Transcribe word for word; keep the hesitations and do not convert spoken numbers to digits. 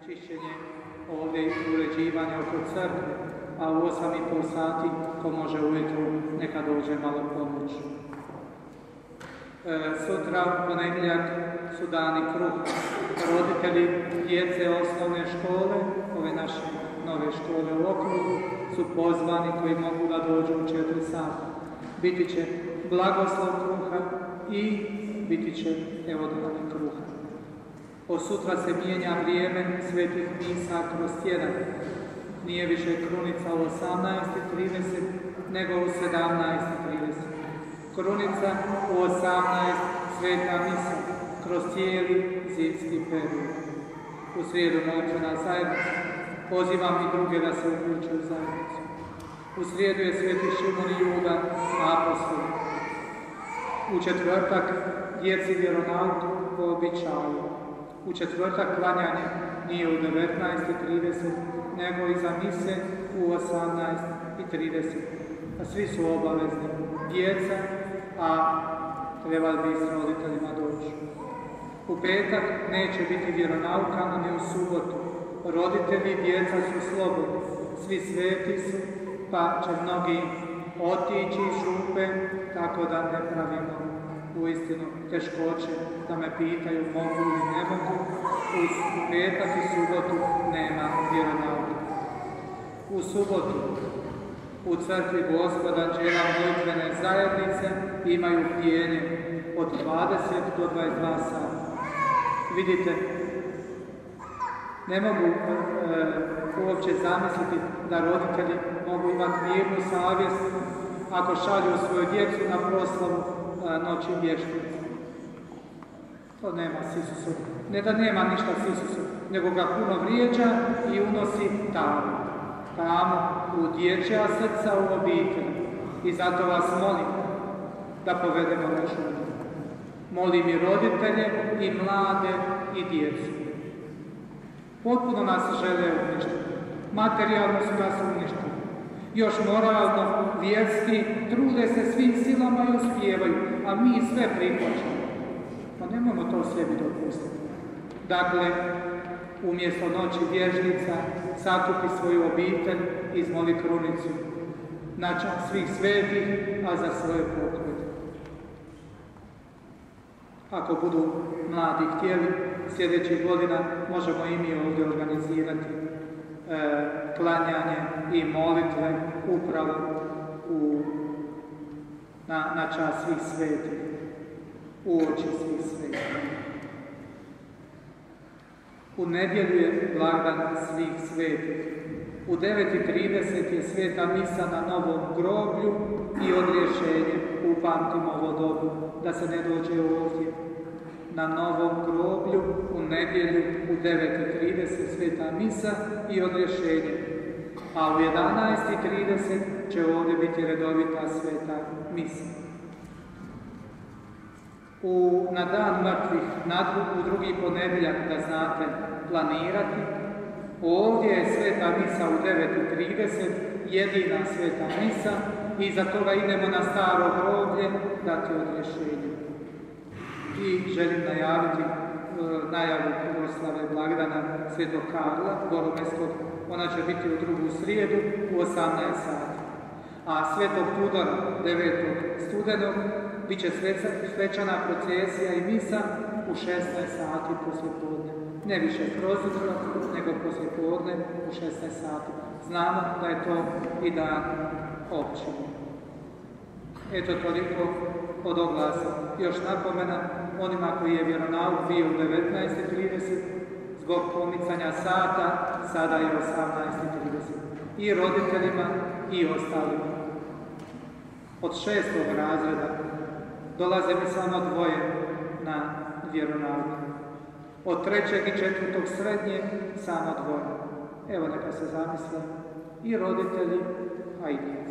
čišćenje ovdje i uređivanje oko crkve, a u osam i pol sati, ko može ujutru, neka dođe malo pomoć. E, sutra, ponedjeljak, su dani kruh. Roditelji djece osnovne škole, ove naše nove škole u okrugu, su pozvani koji mogu da dođu u četiri sata. Biti će blagoslov kruha i biti će evo dani kruha. Od sutra se mijenja vrijeme svetih misa kroz tjedan. Nije više krunica u osamnaest i trideset, nego u sedamnaest i trideset. Krunica u osamnaest, sveta misa, kroz cijeli zimski period. U srijedu moćena zajednica. Pozivam i druge da se uključe u zajednicu. U srijedu je sveti Šimon i Juga, apostol. U četvrtak djeci vjeronauk po običaju. U četvrtak klanjanje nije u devetnaest i trideset, nego iza mise u osamnaest i trideset. A svi su obavezni. Djeca, a trebali bi s roditeljima doći. U petak neće biti vjeronauka, ni u subotu. Roditelji i djeca su slobodni. Svi sveti su, pa će mnogi otići iz župe, tako da ne pravimo uistinu teškoće, da me pitaju mogu ili ne mogu. U petak i subotu nema vjeronauka. U subotu u crkvi Gospoda Đela molitvene zajednice imaju bdijenje od dvadeset do dvadeset dva sata. Vidite, ne mogu e, uopće zamisliti da roditelji mogu imati mirnu savjest ako šalju svoju djecu na proslavu e, noći vještice. To nema s Isusom. Ne da nema ništa s Isusom, nego ga puno vrijeđa i unosi tamo. Tamo u dječja srca u obitelji. I zato vas molim da povedemo računa. Molim i roditelje, i mlade, i djecu. Potpuno nas žele uništiti. Materijalno su nas uništili. Još moralno, vjerski, trude se svim silama i uspijevaju, a mi sve prihvaćamo. Pa nemojmo to sebi dopustiti. Dakle, umjesto noći vježnica, sakupi svoju obitelj, izmoli krunicu. Na čast svih svetih, a za svoje poklone. Ako budu mladi htjeli, sljedećih godina možemo i mi ovdje organizirati e, klanjanje i molitve upravo u, na, na čast svih svetih, u oči svih svetih. U nedjelju je blagdan svih svetih. U devet i trideset je sveta misa na Novom groblju i odrješenje. Upamtimo ovo dobro, da se ne dođe ovdje. Na Novom groblju u nedjelju u devet i trideset sveta misa i odrješenje. A u jedanaest i trideset će ovdje biti redovita sveta misa. U, na dan mrtvih, na u drugi ponedjeljak, da znate, planirati. Ovdje je sveta misa u devet i trideset, jedina sveta misa, i iza toga idemo na staro groblje dati odrješenje. I želim najaviti e, najavu proslave blagdana Svetog Karla Goromeskog. Ona će biti u drugu srijedu u osamnaest sati. A Svetog Tudora devetog studenog bit će svečana procesija i misa u šesnaest sati poslijepodne. Ne više kroz jutro, nego poslijepodne u šesnaest sati. Znamo da je to i dan općine. Eto toliko od oglasa. Još napomena onima koji je vjeronauk bio u devetnaest i trideset, zbog pomicanja sata, sada je osamnaest i trideset. I roditeljima i ostalima. Od šestog razreda dolaze mi samo dvoje na vjeronauk. Od trećeg i četvrtog srednje samo dvoje. Evo neka se zamisle i roditelji, a i djeca.